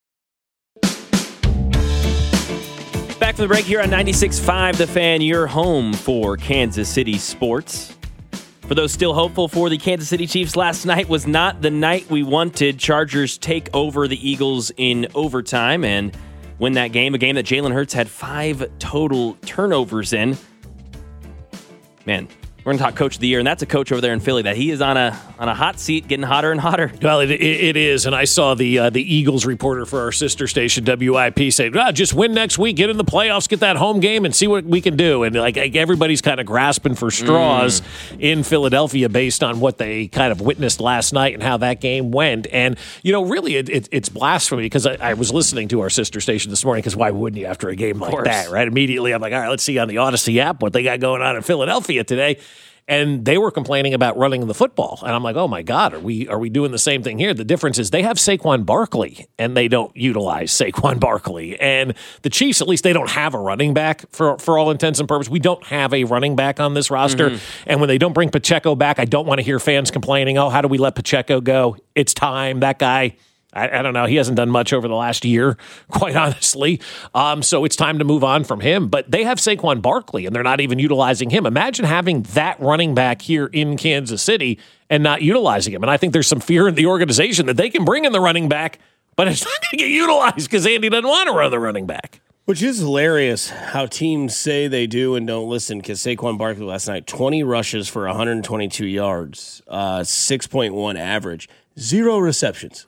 Back from the break here on ninety-six point five The Fan, your home for Kansas City sports. For those still hopeful for the Kansas City Chiefs, last night was not the night we wanted. Chargers take over the Eagles in overtime and win that game, a game that Jalen Hurts had five total turnovers in. Man, We're going to talk Coach of the Year, and that's a coach over there in Philly that he is on a on a hot seat, getting hotter and hotter. Well, it, it, it is, and I saw the uh, the Eagles reporter for our sister station W I P say, oh, "Just win next week, get in the playoffs, get that home game, and see what we can do." And like, like everybody's kind of grasping for straws mm. in Philadelphia based on what they kind of witnessed last night and how that game went. And you know, really, it, it, it's blasphemy because I, I was listening to our sister station this morning. Because why wouldn't you after a game like that, right? Immediately, I'm like, all right, let's see on the Odyssey app what they got going on in Philadelphia today. And they were complaining about running the football. And I'm like, oh, my God, are we are we doing the same thing here? The difference is they have Saquon Barkley, and they don't utilize Saquon Barkley. And the Chiefs, at least they don't have a running back for, for all intents and purposes. We don't have a running back on this roster. Mm-hmm. And when they don't bring Pacheco back, I don't want to hear fans complaining, oh, how do we let Pacheco go? It's time. That guy... I, I don't know. He hasn't done much over the last year, quite honestly. Um, so it's time to move on from him. But they have Saquon Barkley, and they're not even utilizing him. Imagine having that running back here in Kansas City and not utilizing him. And I think there's some fear in the organization that they can bring in the running back, but it's not going to get utilized because Andy doesn't want to run the running back. Which is hilarious how teams say they do and don't listen, because Saquon Barkley last night, twenty rushes for one hundred twenty-two yards, uh, six point one average, zero receptions.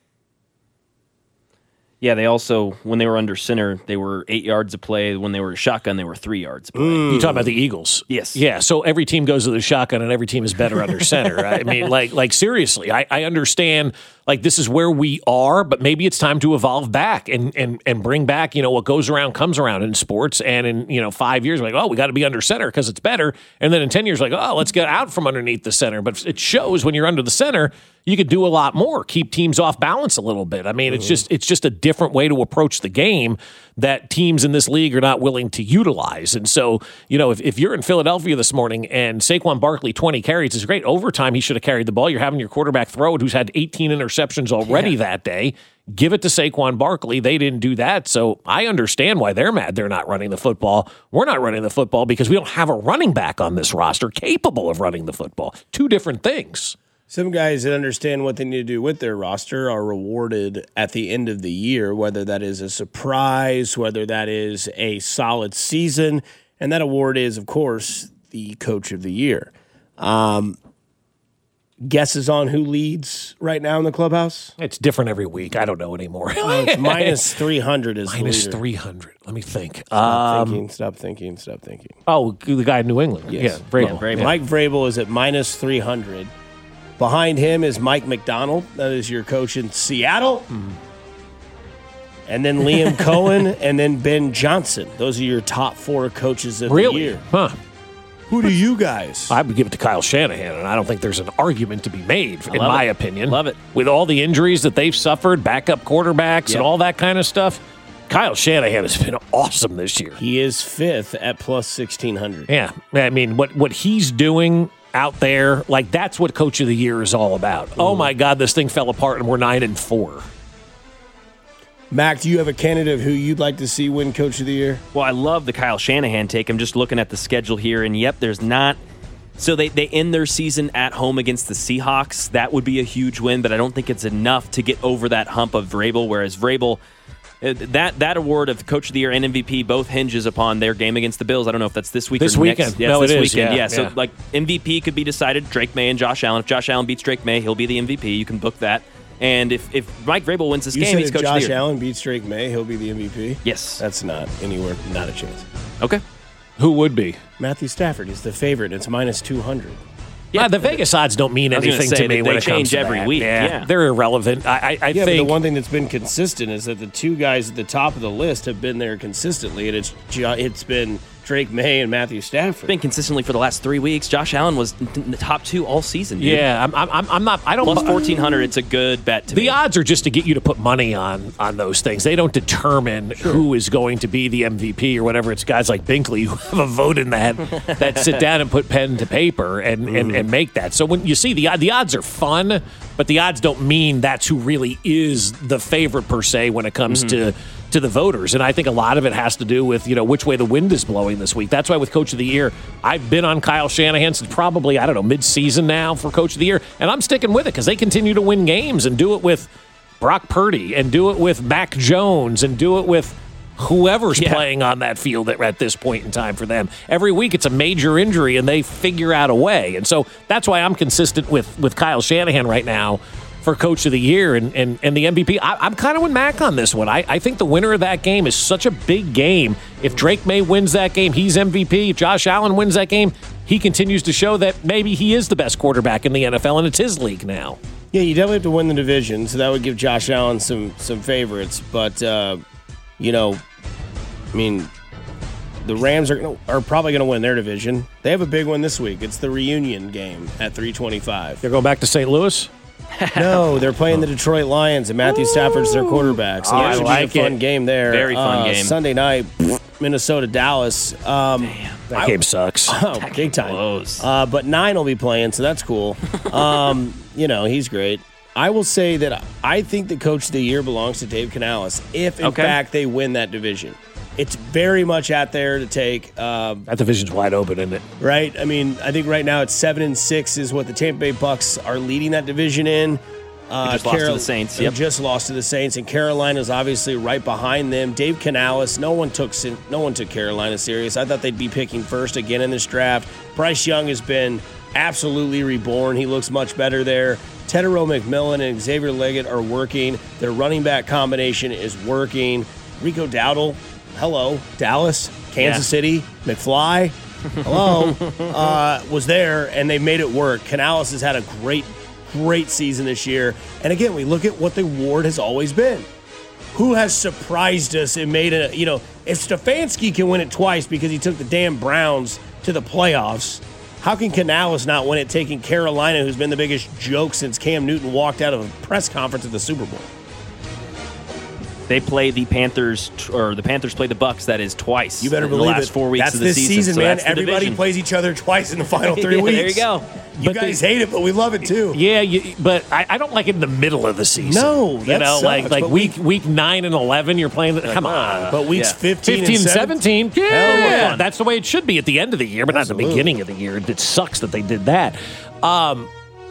Yeah, they also, when they were under center, they were eight yards a play. When they were shotgun, they were three yards a play. Mm. You talking about the Eagles? Yes. Yeah, so every team goes to the shotgun, and every team is better under center. I mean, like, like seriously, I, I understand, like, this is where we are, but maybe it's time to evolve back and and and bring back, you know, what goes around comes around in sports. And in, you know, five years, we're like, oh, we got to be under center because it's better. And then in ten years, like, oh, let's get out from underneath the center. But it shows when you're under the center, you could do a lot more, keep teams off balance a little bit. I mean, mm-hmm. it's just it's just a different way to approach the game that teams in this league are not willing to utilize. And so, you know, if, if you're in Philadelphia this morning and Saquon Barkley, twenty carries, is great. Overtime, he should have carried the ball. You're having your quarterback throw it, who's had eighteen interceptions already yeah. that day. Give it to Saquon Barkley. They didn't do that. So I understand why they're mad they're not running the football. We're not running the football because we don't have a running back on this roster capable of running the football. Two different things. Some guys that understand what they need to do with their roster are rewarded at the end of the year, whether that is a surprise, whether that is a solid season. And that award is, of course, the Coach of the Year. Um, guesses on who leads right now in the clubhouse? It's different every week. I don't know anymore. uh, it's minus three hundred is minus leader. three hundred. Let me think. Stop um, thinking, stop thinking, stop thinking. Oh, the guy in New England. Yes. Yeah, Vrabel. Yeah, Vrabel. Mike Vrabel is at minus three hundred. Behind him is Mike McDonald. That is your coach in Seattle. Mm. And then Liam Cohen and then Ben Johnson. Those are your top four coaches of really? the year. Huh. Who do you guys? I would give it to Kyle Shanahan, and I don't think there's an argument to be made, in my it. opinion. Love it. With all the injuries that they've suffered, backup quarterbacks, yep. and all that kind of stuff, Kyle Shanahan has been awesome this year. He is fifth at plus sixteen hundred. Yeah. I mean, what, what he's doing out there, like, that's what Coach of the Year is all about. Mm. Oh, my God, this thing fell apart, and we're nine and four. Mac, do you have a candidate of who you'd like to see win Coach of the Year? Well, I love the Kyle Shanahan take. I'm just looking at the schedule here, and yep, there's not. So they, they end their season at home against the Seahawks. That would be a huge win, but I don't think it's enough to get over that hump of Vrabel, whereas Vrabel, that that award of Coach of the Year and M V P both hinges upon their game against the Bills. I don't know if that's this week this or weekend. next. Yes, no, this it is. weekend. Yeah, yeah, so yeah. like M V P could be decided, Drake May and Josh Allen. If Josh Allen beats Drake May, he'll be the M V P. You can book that. And if, if Mike Vrabel wins this you game, said he's if Coach Josh of the Year. Allen beats Drake May, he'll be the M V P? Yes. That's not anywhere, not a chance. Okay. Who would be? Matthew Stafford is the favorite. It's minus two hundred. Yeah, uh, the Vegas odds don't mean anything say, to me they, when they it comes change to every that. week. Yeah, yeah. They're irrelevant. I, I, I yeah, think but the one thing that's been consistent is that the two guys at the top of the list have been there consistently, and it's it's been Drake May and Matthew Stafford. Been consistently for the last three weeks. Josh Allen was in the top two all season. Dude. Yeah, I'm, I'm, I'm not. I don't. Plus fourteen hundred. It's a good bet to the me. The odds are just to get you to put money on on those things. They don't determine sure. who is going to be the M V P or whatever. It's guys like Binkley who have a vote in that that sit down and put pen to paper and, mm. and, and make that. So when you see the the odds are fun, but the odds don't mean that's who really is the favorite per se when it comes mm-hmm. to. to the voters. And I think a lot of it has to do with, you know, which way the wind is blowing this week. That's why with Coach of the Year, I've been on Kyle Shanahan since probably, I don't know, mid-season now for Coach of the Year. And I'm sticking with it because they continue to win games and do it with Brock Purdy and do it with Mac Jones and do it with whoever's Yeah. playing on that field at, at this point in time for them. Every week it's a major injury, and they figure out a way. And so that's why I'm consistent with, with Kyle Shanahan right now for Coach of the Year and, and, and the M V P. I, I'm kind of with Mac on this one. I, I think the winner of that game is such a big game. If Drake May wins that game, he's M V P. If Josh Allen wins that game, he continues to show that maybe he is the best quarterback in the N F L, and it's his league now. Yeah, you definitely have to win the division, so that would give Josh Allen some some favorites. But, uh, you know, I mean, the Rams are gonna, are probably going to win their division. They have a big one this week. It's the reunion game at three twenty-five. They're going back to Saint Louis? No, they're playing the Detroit Lions, and Matthew Stafford's their quarterback. So Oh, that I should like be a fun it. game there. Very fun Uh, game. Sunday night, Minnesota, Dallas. Um, That game sucks. Oh, big time. Uh, but nine will be playing, so that's cool. Um, you know, he's great. I will say that I think the Coach of the Year belongs to Dave Canales if, in Okay. fact, they win that division. It's very much out there to take. Um, That division's wide open, isn't it? right? I mean, I think right now it's seven and six is what the Tampa Bay Bucks are leading that division in. Uh, just lost to the Saints, they yep. just lost to the Saints, and Carolina's obviously right behind them. Dave Canales, no one took no one took Carolina serious. I thought they'd be picking first again in this draft. Bryce Young has been absolutely reborn. He looks much better there. Tedero McMillan and Xavier Leggett are working. Their running back combination is working. Rico Dowdle, hello, Dallas, Kansas Yeah. City, McFly, hello, uh, was there, and they made it work. Canales has had a great, great season this year. And again, we look at what the award has always been. Who has surprised us and made a, you know, if Stefanski can win it twice because he took the damn Browns to the playoffs, how can Canales not win it taking Carolina, who's been the biggest joke since Cam Newton walked out of a press conference at the Super Bowl? They play the Panthers, or the Panthers play the Bucks. That is twice. You better in believe the last it. four weeks that's of the this season. season, so man. that's the Everybody division. plays each other twice in the final three Yeah, weeks. there you go. You But guys they- hate it, but we love it too. Yeah, you, but I, I don't like it in the middle of the season. No, you that know, sucks, like like but week week nine and eleven, you're playing. The, come on, But weeks Yeah. fifteen, fifteen, and seventeen, Hell of a yeah, fun. that's the way it should be at the end of the year, but not at the Absolutely. beginning of the year. It sucks that they did that. Um,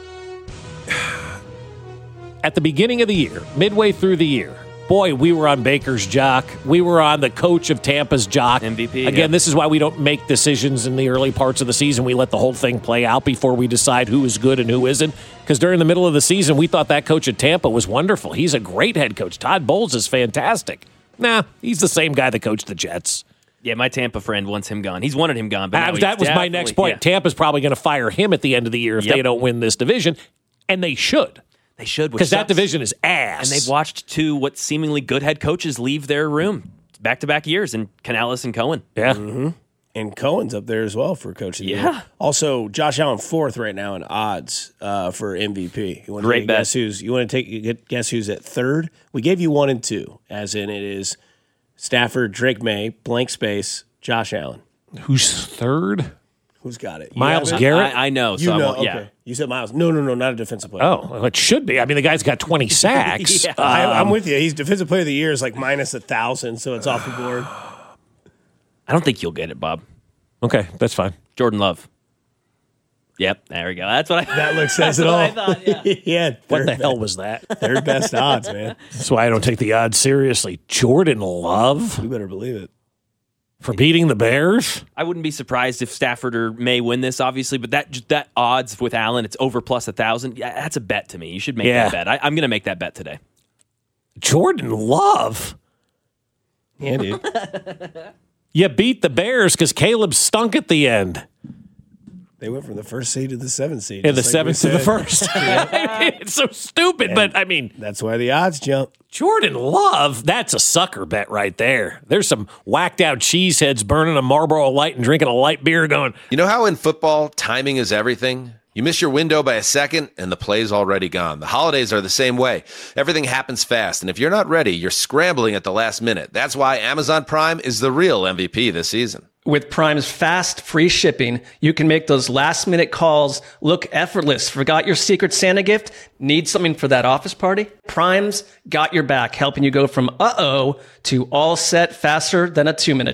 at the beginning of the year, midway through the year, boy, we were on Baker's jock. We were on the coach of Tampa's jock. M V P, Again, yeah. this is why we don't make decisions in the early parts of the season. We let the whole thing play out before we decide who is good and who isn't. Because during the middle of the season, we thought that coach at Tampa was wonderful. He's a great head coach. Todd Bowles is fantastic. Nah, he's the same guy that coached the Jets. Yeah, my Tampa friend wants him gone. He's wanted him gone, but Uh, now he's that was my next definitely- point. yeah. Tampa's probably going to fire him at the end of the year if Yep. they don't win this division, and they should. They should, which Because that sucks. division is ass. And they've watched two what seemingly good head coaches leave their room back to back years, and Canales and Cohen. Yeah. Mm-hmm. And Cohen's up there as well for coach of the Yeah. year. Also, Josh Allen fourth right now in odds uh, for M V P. You want to Great take, bet. guess who's you want to take get- guess who's at third? We gave you one and two, as in it is Stafford, Drake May, blank space, Josh Allen. Who's third? Who's got it? You Miles have it? Garrett? I, I know, You so I know, won't, yeah. okay. You said Miles. No, no, no, not a defensive player. Oh, well, it should be. I mean, the guy's got twenty sacks. Yeah. I, I'm Um, with you. He's defensive player of the year is like minus a thousand, so it's off the board. I don't think you'll get it, Bob. Okay, that's fine. Jordan Love. Yep, there we go. That's what I. That looks says that's it what all. I thought, yeah. yeah. What third the best- hell was that? Third best odds, man. That's why I don't take the odds seriously. Jordan Love You better believe it. for beating the Bears? I wouldn't be surprised if Stafford or May win this, obviously, but that just that odds with Allen, it's over plus a thousand. Yeah, that's a bet to me. You should make Yeah. that bet. I, I'm going to make that bet today. Jordan Love? Yeah, dude. You beat the Bears because Caleb stunk at the end. They went from the first seed to the seventh seed. In the just like we seventh to the said. first. It's so stupid, but I mean, That's why the odds jump. Jordan Love, that's a sucker bet right there. There's some whacked out cheeseheads burning a Marlboro Light and drinking a light beer going, You know how in football, timing is everything? You miss your window by a second, and the play's already gone. The holidays are the same way. Everything happens fast, and if you're not ready, you're scrambling at the last minute. That's why Amazon Prime is the real M V P this season. With Prime's fast, free shipping, you can make those last-minute calls look effortless. Forgot your Secret Santa gift? Need something for that office party? Prime's got your back, helping you go from uh-oh to all set faster than a two-minute drill.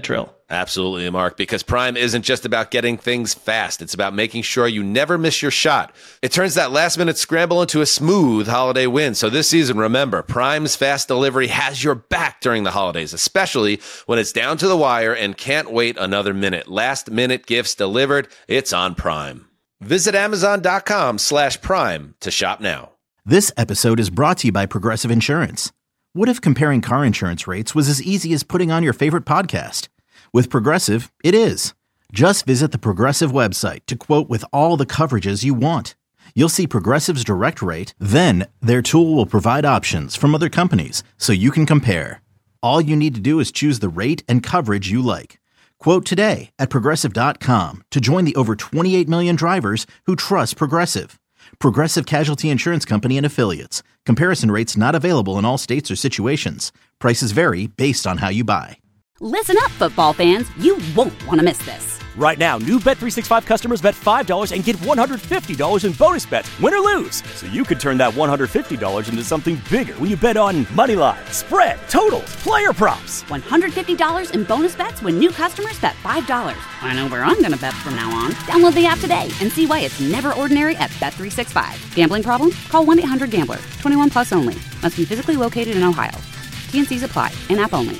Absolutely, Mark, because Prime isn't just about getting things fast. It's about making sure you never miss your shot. It turns that last-minute scramble into a smooth holiday win. So this season, remember, Prime's fast delivery has your back during the holidays, especially when it's down to the wire and can't wait another minute. Last-minute gifts delivered, it's on Prime. Visit Amazon.com slash Prime to shop now. This episode is brought to you by Progressive Insurance. What if comparing car insurance rates was as easy as putting on your favorite podcast? With Progressive, it is. Just visit the Progressive website to quote with all the coverages you want. You'll see Progressive's direct rate, then their tool will provide options from other companies so you can compare. All you need to do is choose the rate and coverage you like. Quote today at Progressive dot com to join the over twenty-eight million drivers who trust Progressive. Progressive Casualty Insurance Company and Affiliates. Comparison rates not available in all states or situations. Prices vary based on how you buy. Listen up, football fans. You won't want to miss this. Right now, new Bet three sixty-five customers bet five dollars and get one hundred fifty dollars in bonus bets, win or lose. So you could turn that one hundred fifty dollars into something bigger when you bet on money line, spread, totals, player props. one hundred fifty dollars in bonus bets when new customers bet five dollars. I know where I'm going to bet from now on. Download the app today and see why it's never ordinary at Bet three sixty-five. Gambling problem? Call one eight hundred gambler. twenty-one plus only. Must be physically located in Ohio. T N Cs apply. In-app only.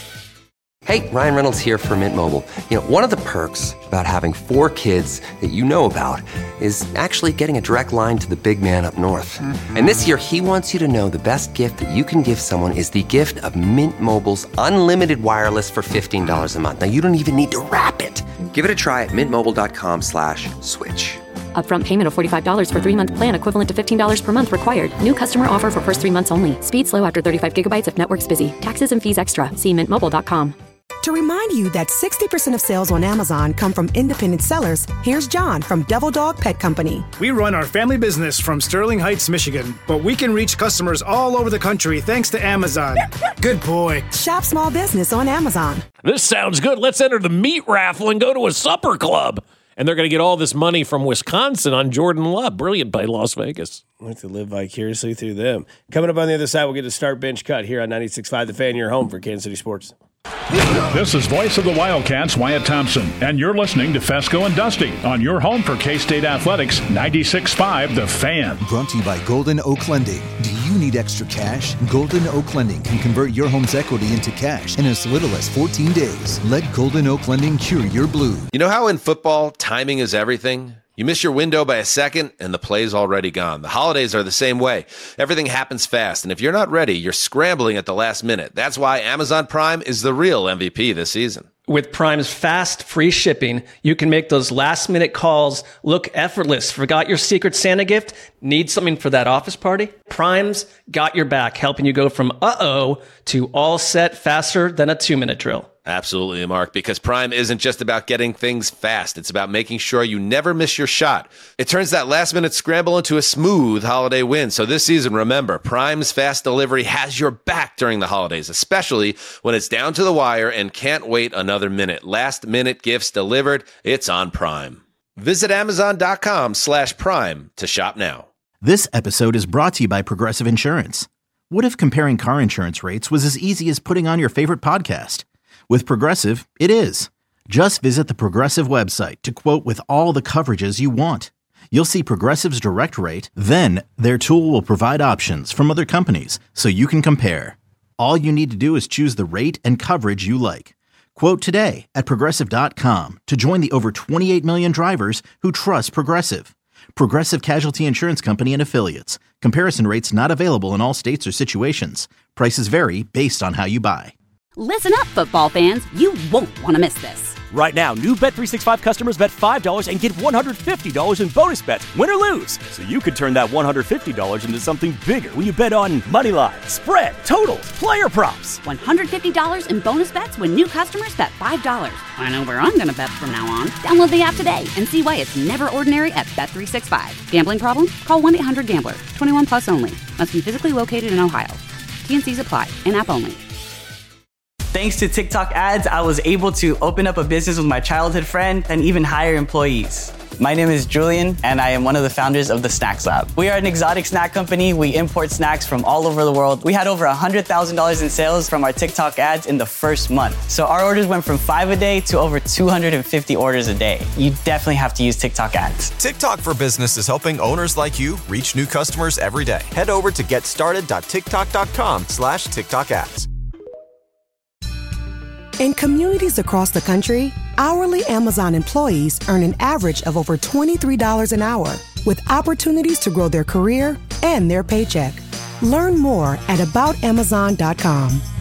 Hey, Ryan Reynolds here for Mint Mobile. You know, one of the perks about having four kids that you know about is actually getting a direct line to the big man up north. Mm-hmm. And this year, he wants you to know the best gift that you can give someone is the gift of Mint Mobile's unlimited wireless for fifteen dollars a month. Now, you don't even need to wrap it. Give it a try at mintmobile.com slash switch. Upfront payment of forty-five dollars for three-month plan equivalent to fifteen dollars per month required. New customer offer for first three months only. Speed slow after thirty-five gigabytes if network's busy. Taxes and fees extra. See mint mobile dot com. To remind you that sixty percent of sales on Amazon come from independent sellers, here's John from Devil Dog Pet Company. We run our family business from Sterling Heights, Michigan, but we can reach customers all over the country thanks to Amazon. Good boy. Shop small business on Amazon. This sounds good. Let's enter the meat raffle and go to a supper club. And they're going to get all this money from Wisconsin on Jordan Love. Brilliant by Las Vegas. I like to live vicariously through them. Coming up on the other side, we'll get to start bench cut here on ninety-six point five The Fan, your home for Kansas City Sports. This is voice of the Wildcats, Wyatt Thompson, and you're listening to Fesco and Dusty on your home for K-State Athletics, ninety-six point five The Fan. Brought to you by Golden Oak Lending. Do you need extra cash? Golden Oak Lending can convert your home's equity into cash in as little as fourteen days. Let Golden Oak Lending cure your blues. You know how in football, timing is everything? You miss your window by a second, and the play's already gone. The holidays are the same way. Everything happens fast, and if you're not ready, you're scrambling at the last minute. That's why Amazon Prime is the real M V P this season. With Prime's fast, free shipping, you can make those last-minute calls look effortless. Forgot your Secret Santa gift? Need something for that office party? Prime's got your back, helping you go from uh-oh to all set faster than a two-minute drill. Absolutely, Mark, because Prime isn't just about getting things fast. It's about making sure you never miss your shot. It turns that last-minute scramble into a smooth holiday win. So this season, remember, Prime's fast delivery has your back during the holidays, especially when it's down to the wire and can't wait another minute. Last-minute gifts delivered, it's on Prime. Visit Amazon.com slash Prime to shop now. This episode is brought to you by Progressive Insurance. What if comparing car insurance rates was as easy as putting on your favorite podcast? With Progressive, it is. Just visit the Progressive website to quote with all the coverages you want. You'll see Progressive's direct rate, then their tool will provide options from other companies so you can compare. All you need to do is choose the rate and coverage you like. Quote today at Progressive dot com to join the over twenty-eight million drivers who trust Progressive. Progressive Casualty Insurance Company and Affiliates. Comparison rates not available in all states or situations. Prices vary based on how you buy. Listen up, football fans. You won't want to miss this. Right now, new Bet three sixty-five customers bet five dollars and get one hundred fifty dollars in bonus bets, win or lose. So you could turn that one hundred fifty dollars into something bigger when you bet on money line, spread, totals, player props. one hundred fifty dollars in bonus bets when new customers bet five dollars. I know where I'm going to bet from now on. Download the app today and see why it's never ordinary at Bet three sixty-five. Gambling problem? Call one eight hundred gambler. twenty-one plus only. Must be physically located in Ohio. T N Cs apply. In-app only. Thanks to TikTok ads, I was able to open up a business with my childhood friend and even hire employees. My name is Julian, and I am one of the founders of the Snacks Lab. We are an exotic snack company. We import snacks from all over the world. We had over one hundred thousand dollars in sales from our TikTok ads in the first month. So our orders went from five a day to over two hundred fifty orders a day. You definitely have to use TikTok ads. TikTok for Business is helping owners like you reach new customers every day. Head over to getstarted.tiktok.com slash TikTok ads. In communities across the country, hourly Amazon employees earn an average of over twenty-three dollars an hour, with opportunities to grow their career and their paycheck. Learn more at about amazon dot com.